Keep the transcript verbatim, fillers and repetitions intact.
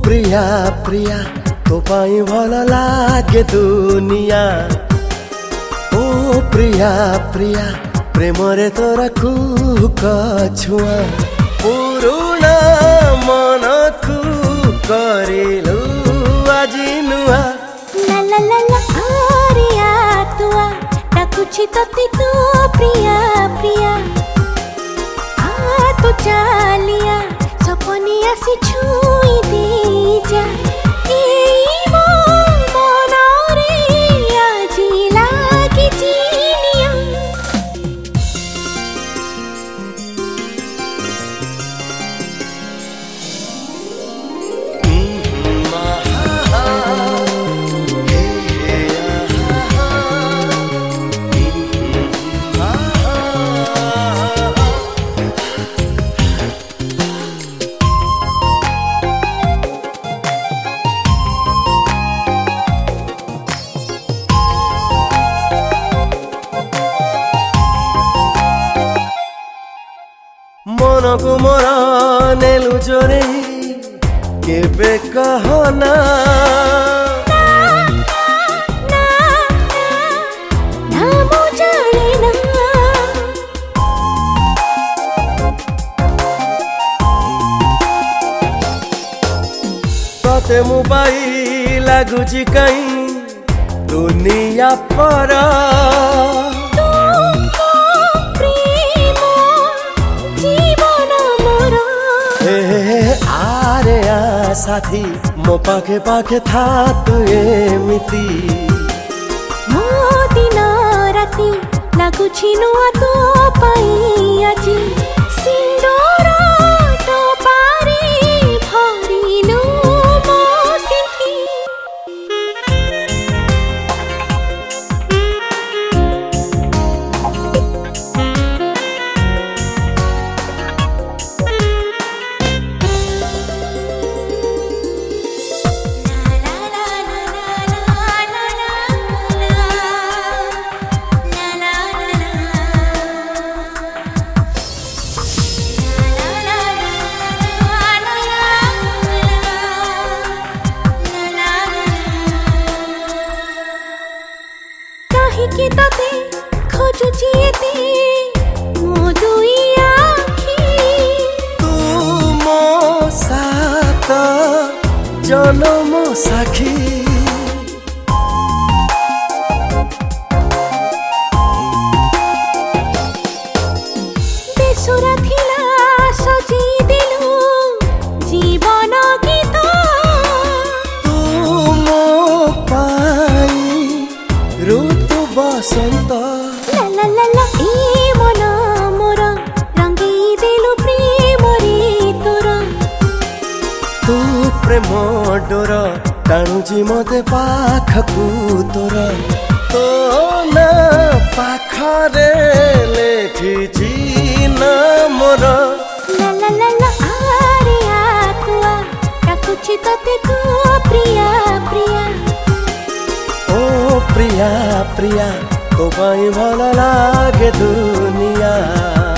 प्रिया प्रिया तो पाई भल लागे दुनिया। ओ प्रिया प्रिया प्रेमरे तोरा कुक छुआ पुरुणा मन को करिलु आजी नुआ। ला ला ला ला आरिया तुआ डाकुछि तते तू प्रिया प्रिया आ तू चालिया सपनी आसी छुई दे जा। एई मो मनरे आजी लागी चिनिया। मन को मोरा नेलु जोरे केबे कहना तते मुबाई लागुची कहीं दुनिया पर आरे आ साथी मो पाखे पाखे था तू एमिति मो दिन राति लागुछि नुआ तो पाई आजी सिंदूर तो पारे भरिलु मो सिंथी। कि तते खोजुछि एते मो दुई आखी तू मो साथ जनम साखी। बेसुरा थिला सजी दिलु जीवन गीत तू मो पाई ऋतु बसंत। ला ला ला ला ए मन मोर रंगी देलु प्रेम रे तोर। तू प्रेम डोर टाणुची मते पाखकु तोर तो ना पाखरे लेखिची ना मोर। ला ला ला ला आरे आ तुआ डाकुछि तते तू प्रिया प्रिया। ओ प्रिया प्रिया तो पाई भल लागे दुनिया।